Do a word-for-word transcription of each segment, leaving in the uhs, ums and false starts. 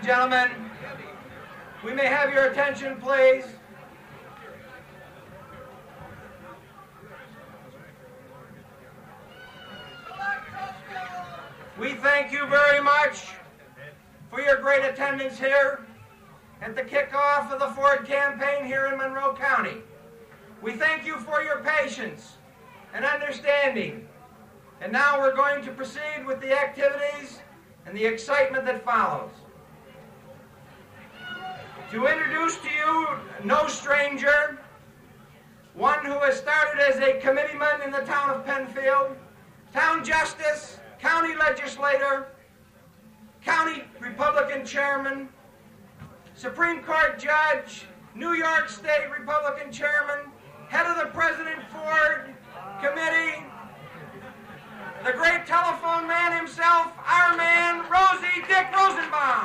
and gentlemen, we may have your attention, please. We thank you very much for your great attendance here at the kickoff of the Ford campaign here in Monroe County. We thank you for your patience and understanding. And now we're going to proceed with the activities and the excitement that follows. To introduce to you no stranger, one who has started as a committeeman in the town of Penfield, town justice, county legislator, county Republican chairman, Supreme Court judge, New York State Republican chairman, head of the President Ford Committee, the great telephone man himself, our man, Rosie Dick Rosenbaum.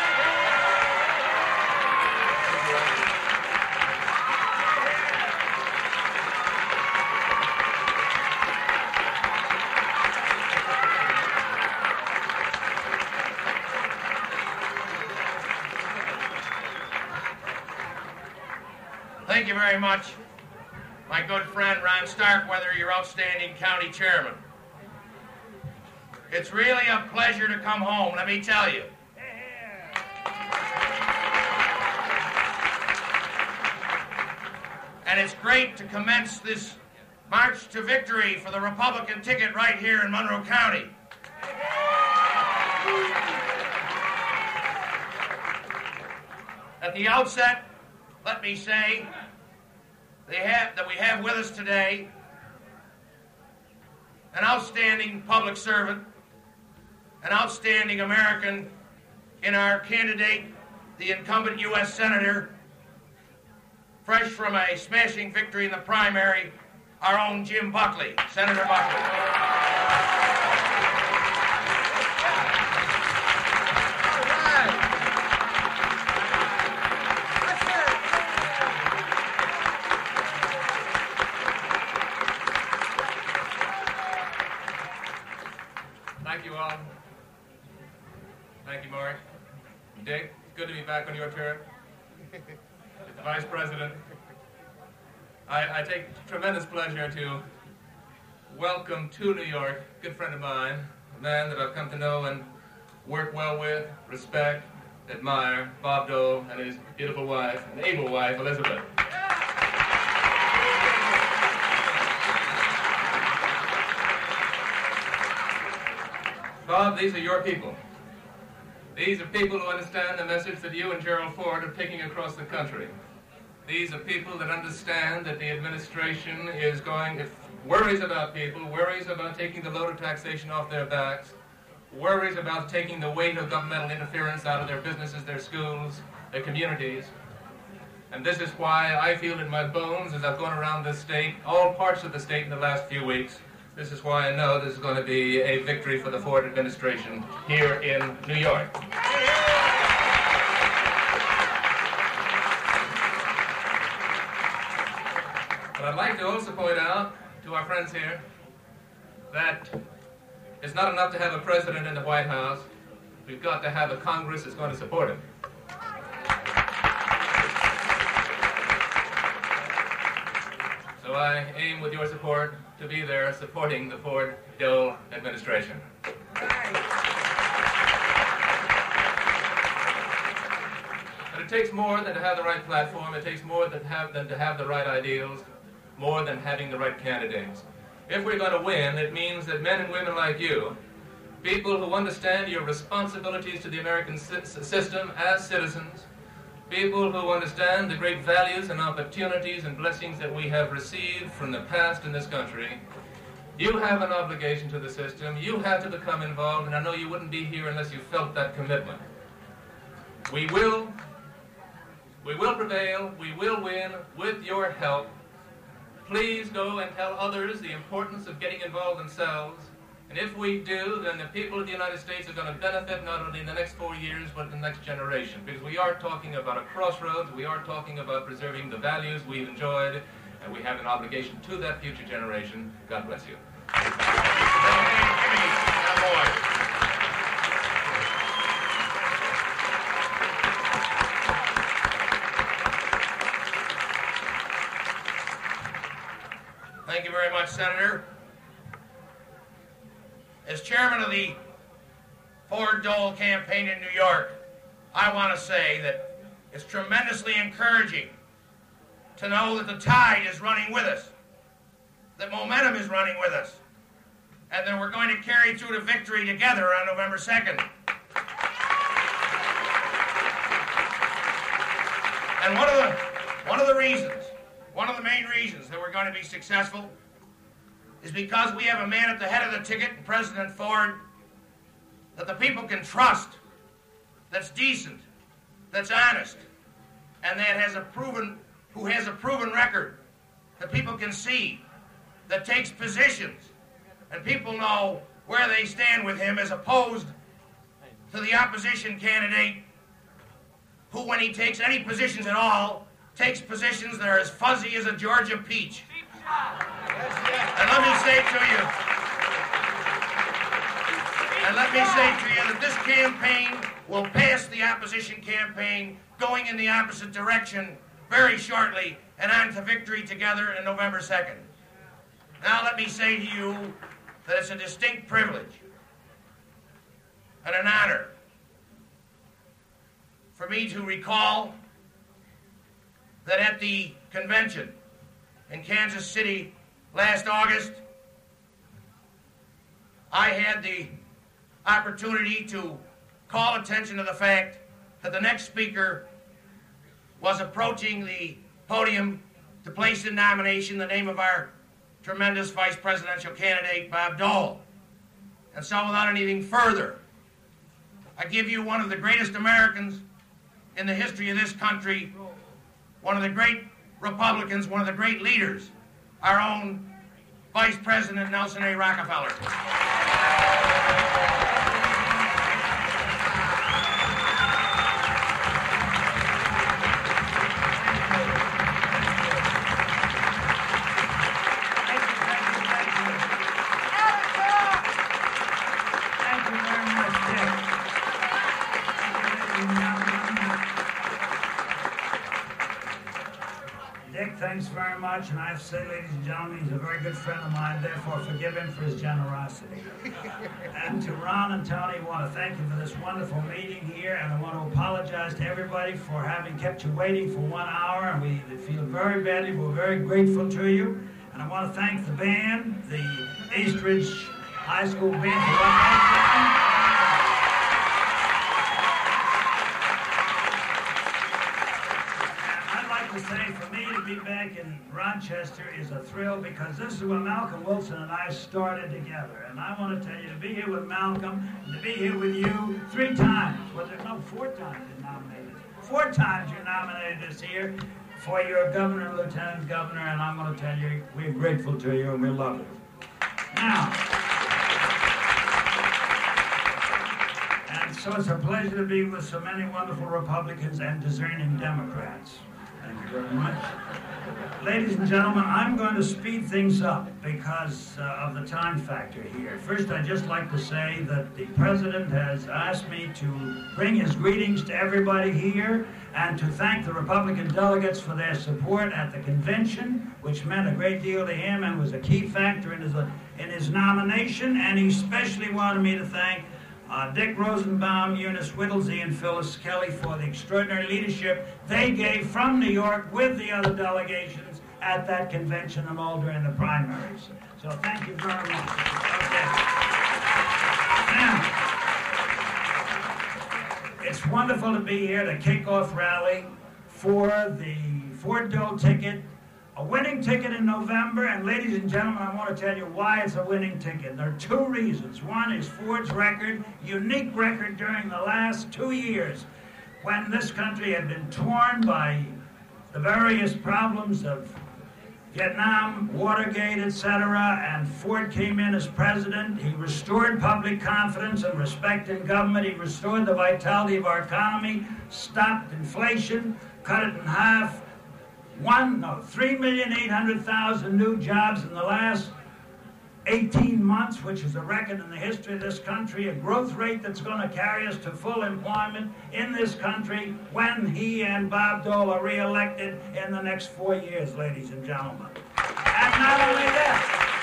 Thank you very much, my good friend Ron Starkweather, your outstanding county chairman. It's really a pleasure to come home, let me tell you. And it's great to commence this march to victory for the Republican ticket right here in Monroe County. At the outset, let me say they have, that we have with us today an outstanding public servant, an outstanding American in our candidate, the incumbent U S Senator, fresh from a smashing victory in the primary, our own Jim Buckley, Senator Buckley. Thank you all. Thank you, Mark. Dick, it's good to be back on your turn. The Vice President. I, I take tremendous pleasure to welcome to New York a good friend of mine, a man that I've come to know and work well with, respect, admire, Bob Dole, and his beautiful wife, and able wife, Elizabeth. Bob, these are your people. These are people who understand the message that you and Gerald Ford are taking across the country. These are people that understand that the administration is going, if worries about people, worries about taking the load of taxation off their backs, worries about taking the weight of governmental interference out of their businesses, their schools, their communities. And this is why I feel in my bones, as I've gone around this state, all parts of the state in the last few weeks, this is why I know this is going to be a victory for the Ford administration here in New York. But I'd like to also point out to our friends here that it's not enough to have a president in the White House. We've got to have a Congress that's going to support him. So I aim with your support to be there supporting the Ford-Dole administration. But it takes more than to have the right platform. It takes more than, have, than to have the right ideals, more than having the right candidates. If we're going to win, it means that men and women like you, people who understand your responsibilities to the American system as citizens, people who understand the great values and opportunities and blessings that we have received from the past in this country, you have an obligation to the system. You have to become involved, and I know you wouldn't be here unless you felt that commitment. We will, we will prevail, we will win with your help. Please go and tell others the importance of getting involved themselves. And if we do, then the people of the United States are going to benefit not only in the next four years, but in the next generation. Because we are talking about a crossroads, we are talking about preserving the values we've enjoyed, and we have an obligation to that future generation. God bless you. Thank you very much, Senator. As chairman of the Ford Dole campaign in New York, I want to say that it's tremendously encouraging to know that the tide is running with us, that momentum is running with us, and that we're going to carry through to victory together on November second. And one of the one of the reasons, one of the main reasons that we're going to be successful is because we have a man at the head of the ticket, President Ford, that the people can trust, that's decent, that's honest, and that has a proven, who has a proven record that people can see, that takes positions, and people know where they stand with him, as opposed to the opposition candidate who, when he takes any positions at all, takes positions that are as fuzzy as a Georgia peach. And let me say to you, and let me say to you that this campaign will pass the opposition campaign going in the opposite direction very shortly and on to victory together on November second. Now let me say to you that it's a distinct privilege and an honor for me to recall that at the convention in Kansas City last August, I had the opportunity to call attention to the fact that the next speaker was approaching the podium to place in nomination the name of our tremendous vice presidential candidate, Bob Dole. And so without anything further, I give you one of the greatest Americans in the history of this country, one of the great Republicans, one of the great leaders, our own Vice President Nelson A. Rockefeller. Thanks very much, and I have to say, ladies and gentlemen, he's a very good friend of mine, therefore forgive him for his generosity. And to Ron and Tony, I want to thank you for this wonderful meeting here, and I want to apologize to everybody for having kept you waiting for one hour, and we feel very badly, we're very grateful to you. And I want to thank the band, the Eastridge High School band, for what say for me to be back in Rochester is a thrill, because this is where Malcolm Wilson and I started together. And I want to tell you, to be here with Malcolm, and to be here with you three times, was it? No, four times you nominated. Four times you nominated us here for your governor and lieutenant governor, and I'm going to tell you, we're grateful to you and we love you. Now, and so it's a pleasure to be with so many wonderful Republicans and discerning Democrats. Thank you very much. Ladies and gentlemen, I'm going to speed things up because uh, of the time factor here. First, I'd just like to say that the President has asked me to bring his greetings to everybody here and to thank the Republican delegates for their support at the convention, which meant a great deal to him and was a key factor in his, uh, in his nomination. And he especially wanted me to thank Uh, Dick Rosenbaum, Eunice Whittlesey, and Phyllis Kelly for the extraordinary leadership they gave from New York with the other delegations at that convention in Mulder in the primaries. So thank you very much. Okay. Now, it's wonderful to be here to kick off rally for the Ford Dole ticket. A winning ticket in November, and ladies and gentlemen, I want to tell you why it's a winning ticket. There are two reasons. One is Ford's record, unique record during the last two years, when this country had been torn by the various problems of Vietnam, Watergate, et cetera, and Ford came in as president. He restored public confidence and respect in government. He restored the vitality of our economy, stopped inflation, cut it in half. One, no, three million eight hundred thousand new jobs in the last eighteen months, which is a record in the history of this country, a growth rate that's going to carry us to full employment in this country when he and Bob Dole are reelected in the next four years, ladies and gentlemen. And not only that,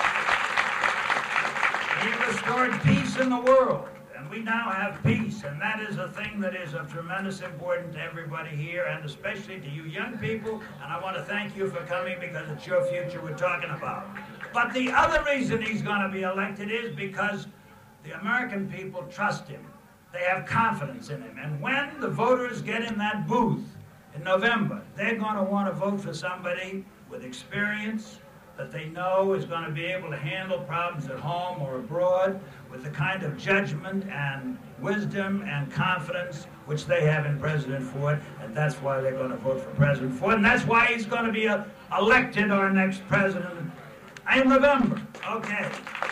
he restored peace in the world. And we now have peace, and that is a thing that is of tremendous importance to everybody here, and especially to you young people. And I want to thank you for coming because it's your future we're talking about. But the other reason he's going to be elected is because the American people trust him. They have confidence in him. And when the voters get in that booth in November, they're going to want to vote for somebody with experience that they know is going to be able to handle problems at home or abroad with the kind of judgment and wisdom and confidence which they have in President Ford, and that's why they're going to vote for President Ford, and that's why he's going to be uh, elected our next president in November. Okay.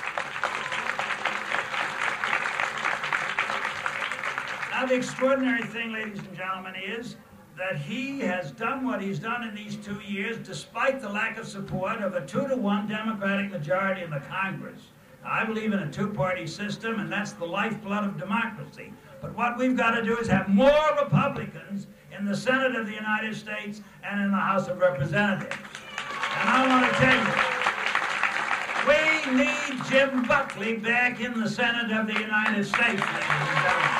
Now, the extraordinary thing, ladies and gentlemen, is that he has done what he's done in these two years despite the lack of support of a two to one Democratic majority in the Congress. Now, I believe in a two-party system, and that's the lifeblood of democracy. But what we've got to do is have more Republicans in the Senate of the United States and in the House of Representatives. And I want to tell you, we need Jim Buckley back in the Senate of the United States, ladies and gentlemen.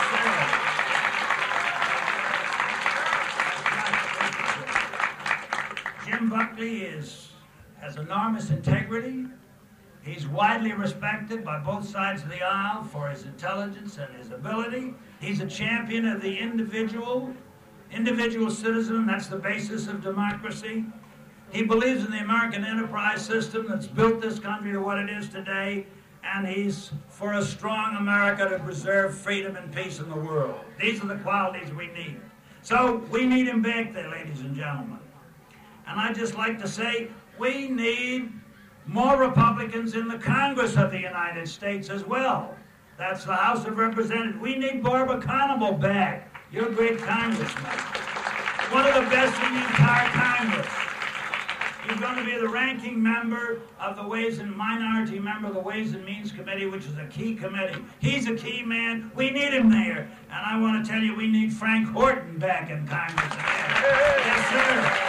Jim Buckley is, has enormous integrity. He's widely respected by both sides of the aisle for his intelligence and his ability. He's a champion of the individual, individual citizen. That's the basis of democracy. He believes in the American enterprise system that's built this country to what it is today, and he's for a strong America to preserve freedom and peace in the world. These are the qualities we need. So we need him back there, ladies and gentlemen. And I'd just like to say we need more Republicans in the Congress of the United States as well. That's the House of Representatives. We need Barbara Conable back. You're a great congressman. One of the best in the entire Congress. He's going to be the ranking member of the Ways and Minority member of the Ways and Means Committee, which is a key committee. He's a key man. We need him there. And I want to tell you, we need Frank Horton back in Congress again. Yes, sir.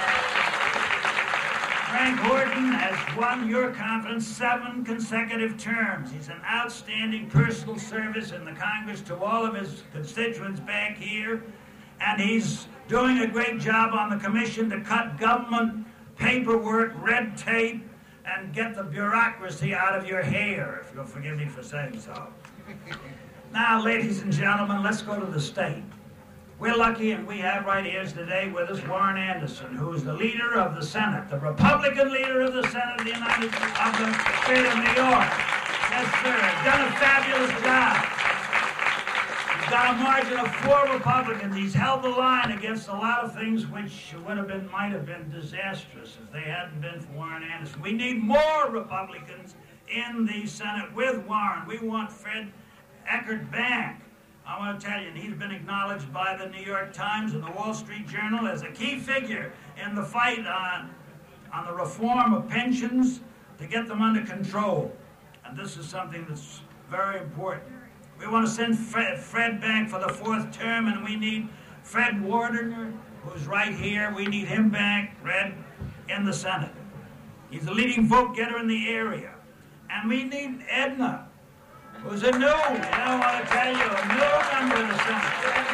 Frank Horton has won your confidence seven consecutive terms. He's an outstanding personal service in the Congress to all of his constituents back here. And he's doing a great job on the commission to cut government paperwork, red tape, and get the bureaucracy out of your hair, if you'll forgive me for saying so. Now, ladies and gentlemen, let's go to the state. We're lucky, and we have right here today with us Warren Anderson, who is the leader of the Senate, the Republican leader of the Senate of the United States, of the state of New York. Yes, sir. Done a fabulous job. He's got a margin of four Republicans. He's held the line against a lot of things which would have been, might have been disastrous if they hadn't been for Warren Anderson. We need more Republicans in the Senate with Warren. We want Fred Eckert back. I want to tell you, he's been acknowledged by the New York Times and the Wall Street Journal as a key figure in the fight on, on the reform of pensions to get them under control. And this is something that's very important. We want to send Fred, Fred back for the fourth term, and we need Fred Wardener, who's right here. We need him back, Fred, in the Senate. He's the leading vote getter in the area. And we need Edna, who's a new, you know, I want to tell you, a new member of the Senate.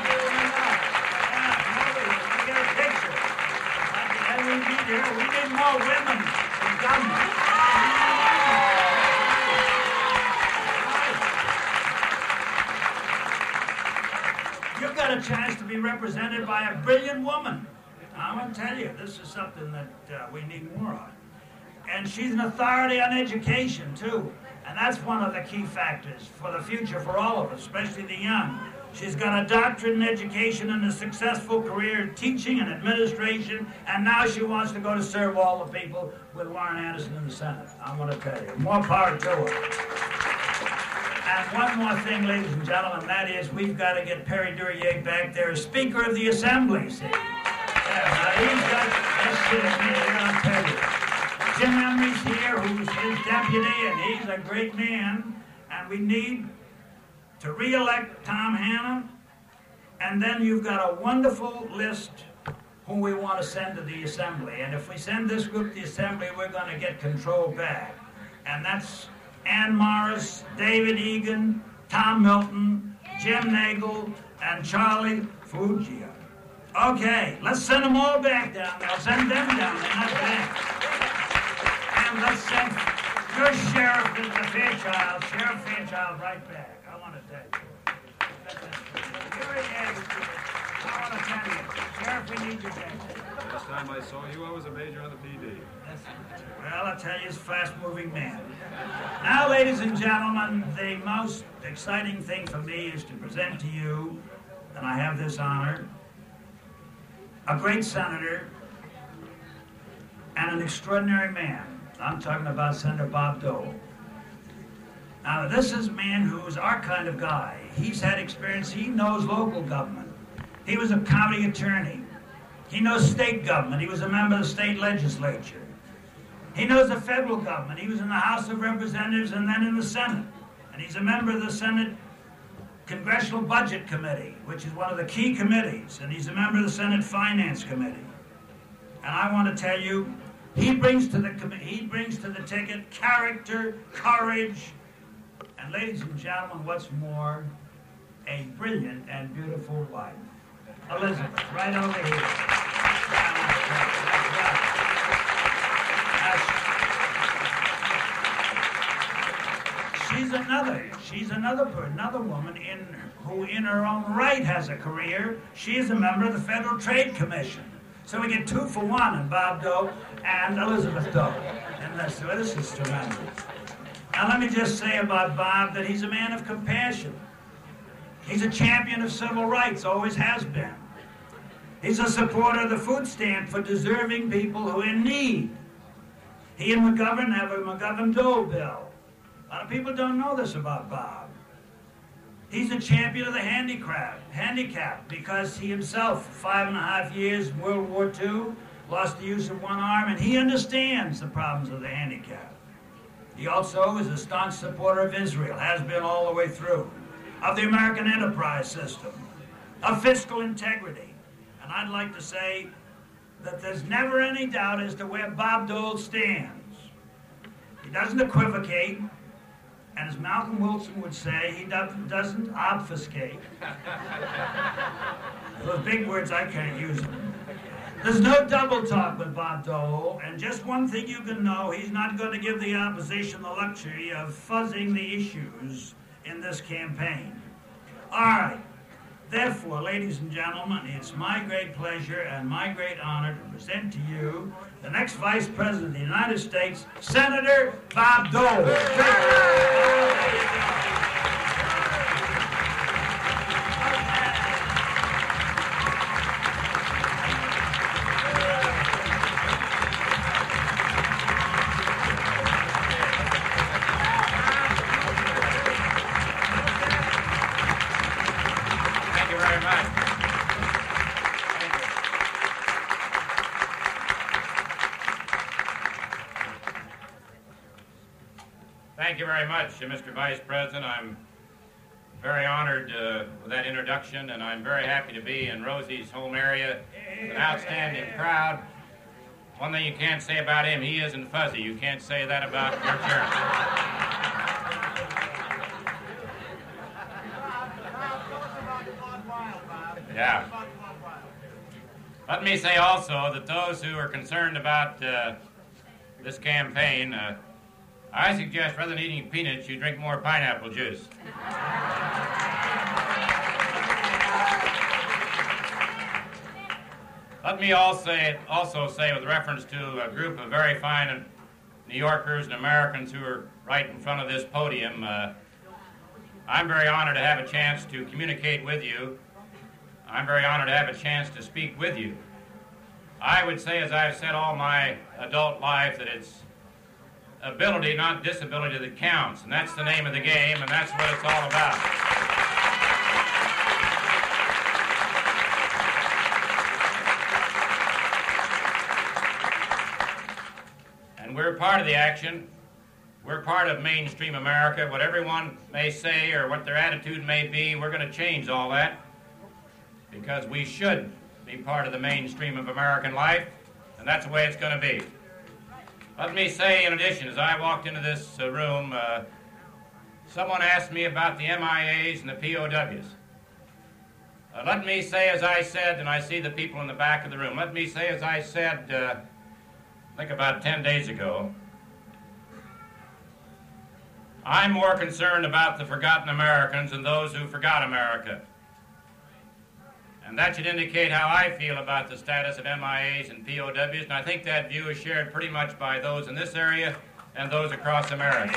Yeah, get a picture. And we need her. We need more women in government. You've got a chance to be represented by a brilliant woman. I want to tell you, this is something that uh, we need more of. And she's an authority on education, too. And that's one of the key factors for the future for all of us, especially the young. She's got a doctorate in education and a successful career in teaching and administration, and now she wants to go to serve all the people with Warren Anderson in the Senate. I want to tell you, more power to her. And one more thing, ladies and gentlemen, that is we've got to get Perry Duryea back there as Speaker of the Assembly. See? Yeah, now he's got, that's it, I'm going to tell you. Jim Emery's here, who's his deputy, and he's a great man. And we need to re-elect Tom Hanna. And then you've got a wonderful list whom we want to send to the Assembly. And if we send this group to the Assembly, we're going to get control back. And that's Ann Morris, David Egan, Tom Milton, Jim Nagel, and Charlie Fuggia. Okay, let's send them all back down there. Send them down there, not back. And let's send your sheriff, Mister Fairchild, Sheriff Fairchild, right back. I want to tell you. Here he is. I want to tell you. Sheriff, we need you back. Last time I saw you, I was a major on the P D. Well, I tell you, he's a fast-moving man. Now, ladies and gentlemen, the most exciting thing for me is to present to you, and I have this honor, a great senator and an extraordinary man. I'm talking about Senator Bob Dole. Now, this is a man who's our kind of guy. He's had experience. He knows local government. He was a county attorney. He knows state government. He was a member of the state legislature. He knows the federal government. He was in the House of Representatives and then in the Senate. And he's a member of the Senate Congressional Budget Committee, which is one of the key committees. And he's a member of the Senate Finance Committee. And I want to tell you, he brings to the he brings to the ticket character, courage, and ladies and gentlemen, what's more, a brilliant and beautiful wife. Elizabeth, right over here. She's another, she's another, another woman in who in her own right has a career. She is a member of the Federal Trade Commission. So we get two for one in Bob Dole and Elizabeth Dole. And that's, this is tremendous. Now let me just say about Bob that he's a man of compassion. He's a champion of civil rights, always has been. He's a supporter of the food stamp for deserving people who are in need. He and McGovern have a McGovern-Dole bill. A lot of people don't know this about Bob. He's a champion of the handicap, handicap because he himself, five and a half years, World War Two, lost the use of one arm, and he understands the problems of the handicap. He also is a staunch supporter of Israel, has been all the way through, of the American enterprise system, of fiscal integrity. And I'd like to say that there's never any doubt as to where Bob Dole stands. He doesn't equivocate, and as Malcolm Wilson would say, he doesn't obfuscate. Those big words, I can't use them. There's no double talk with Bob Dole, and just one thing you can know, he's not going to give the opposition the luxury of fuzzing the issues in this campaign. All right. Therefore, ladies and gentlemen, it's my great pleasure and my great honor to present to you the next Vice President of the United States, Senator Bob Dole. Thank you very much, Mister Vice President. I'm very honored uh, with that introduction, and I'm very happy to be in Rosie's home area. It's an outstanding crowd. One thing you can't say about him, he isn't fuzzy. You can't say that about your church. Yeah. Let me say also that those who are concerned about uh, this campaign, uh, I suggest rather than eating peanuts, you drink more pineapple juice. Let me also say, also say, with reference to a group of very fine New Yorkers and Americans who are right in front of this podium, uh, I'm very honored to have a chance to communicate with you. I'm very honored to have a chance to speak with you. I would say, as I've said all my adult life, that it's ability, not disability, that counts. And that's the name of the game, and that's what it's all about. And we're part of the action. We're part of mainstream America. What everyone may say or what their attitude may be, we're going to change all that because we should be part of the mainstream of American life, and that's the way it's going to be. Let me say, in addition, as I walked into this uh, room, uh, someone asked me about the M I As and the P O Ws. Uh, let me say, as I said, and I see the people in the back of the room, let me say, as I said, uh, I think about ten days ago, I'm more concerned about the forgotten Americans and those who forgot America. And that should indicate how I feel about the status of M I As and P O Ws, and I think that view is shared pretty much by those in this area and those across America.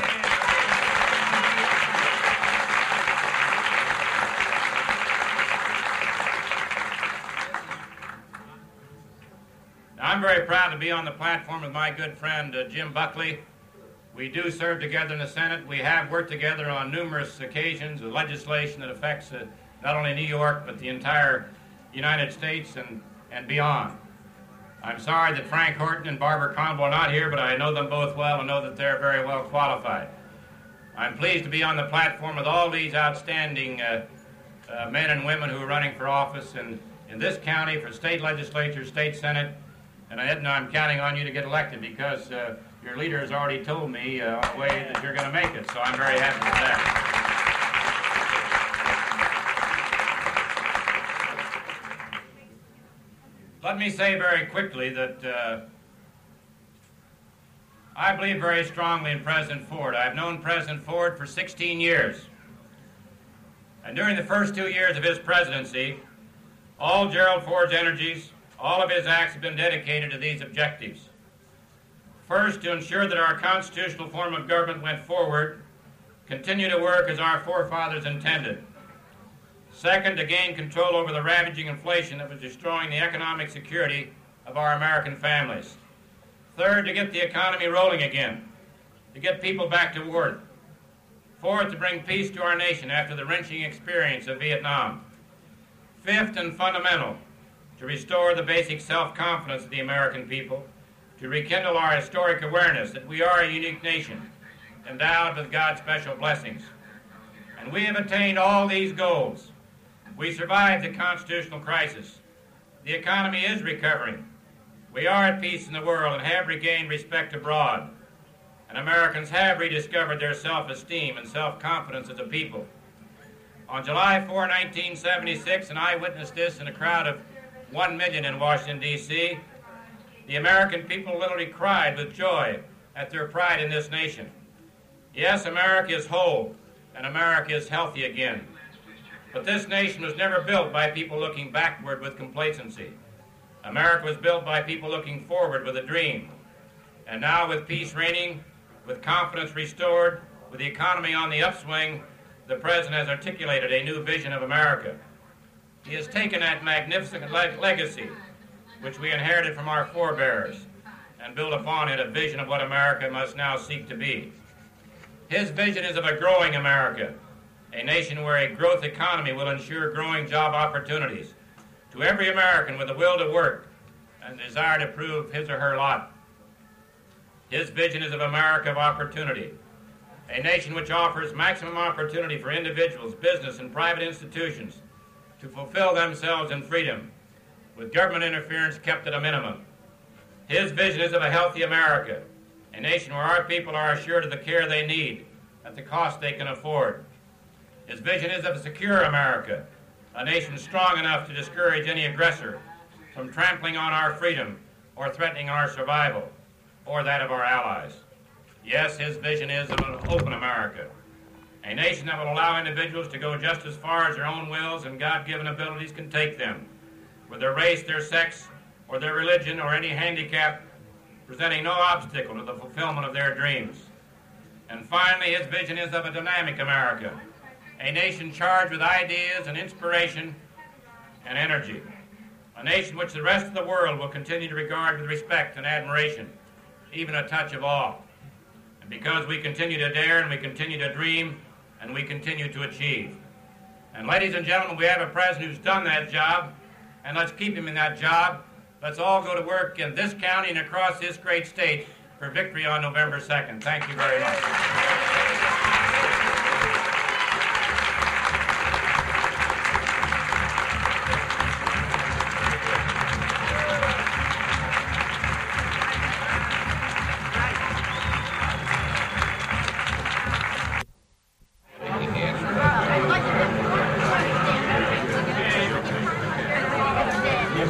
Now, I'm very proud to be on the platform with my good friend uh, Jim Buckley. We do serve together in the Senate. We have worked together on numerous occasions with legislation that affects uh, not only New York, but the entire United States and, and beyond. I'm sorry that Frank Horton and Barbara Conwell are not here, but I know them both well and know that they're very well qualified. I'm pleased to be on the platform with all these outstanding uh, uh, men and women who are running for office in, in this county, for state legislature, state senate, and Edna, I'm counting on you to get elected because uh, your leader has already told me uh, on the way that you're going to make it, so I'm very happy with that. Let me say very quickly that uh, I believe very strongly in President Ford. I've known President Ford for sixteen years. And during the first two years of his presidency, all Gerald Ford's energies, all of his acts have been dedicated to these objectives. First, to ensure that our constitutional form of government went forward, continue to work as our forefathers intended. Second, to gain control over the ravaging inflation that was destroying the economic security of our American families. Third, to get the economy rolling again, to get people back to work. Fourth, to bring peace to our nation after the wrenching experience of Vietnam. Fifth, and fundamental, to restore the basic self-confidence of the American people, to rekindle our historic awareness that we are a unique nation, endowed with God's special blessings. And we have attained all these goals. We survived the constitutional crisis. The economy is recovering. We are at peace in the world and have regained respect abroad. And Americans have rediscovered their self-esteem and self-confidence as a people. On July fourth, nineteen seventy-six, and I witnessed this in a crowd of one million in Washington, D C, the American people literally cried with joy at their pride in this nation. Yes, America is whole, and America is healthy again. But this nation was never built by people looking backward with complacency. America was built by people looking forward with a dream. And now, with peace reigning, with confidence restored, with the economy on the upswing, the President has articulated a new vision of America. He has taken that magnificent leg- legacy, which we inherited from our forebears, and built upon it a vision of what America must now seek to be. His vision is of a growing America, a nation where a growth economy will ensure growing job opportunities to every American with a will to work and desire to prove his or her lot. His vision is of America of opportunity, a nation which offers maximum opportunity for individuals, business, and private institutions to fulfill themselves in freedom, with government interference kept at a minimum. His vision is of a healthy America, a nation where our people are assured of the care they need at the cost they can afford. His vision is of a secure America, a nation strong enough to discourage any aggressor from trampling on our freedom or threatening our survival or that of our allies. Yes, his vision is of an open America, a nation that will allow individuals to go just as far as their own wills and God-given abilities can take them, with their race, their sex, or their religion, or any handicap, presenting no obstacle to the fulfillment of their dreams. And finally, his vision is of a dynamic America, a nation charged with ideas and inspiration and energy, a nation which the rest of the world will continue to regard with respect and admiration, even a touch of awe. And because we continue to dare and we continue to dream and we continue to achieve. And ladies and gentlemen, we have a president who's done that job, and let's keep him in that job. Let's all go to work in this county and across this great state for victory on November second. Thank you very much.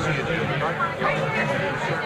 see it.